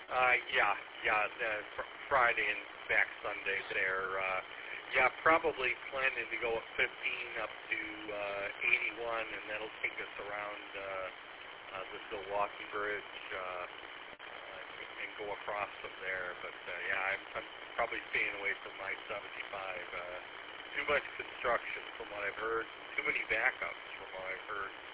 Yeah, Friday and back Sunday there. Yeah, probably planning to go at 15 up to 81, and that'll take us around the Milwaukee Bridge and go across from there. But yeah, I'm probably staying away from I-75. Too much construction from what I've heard. Too many backups from what I've heard.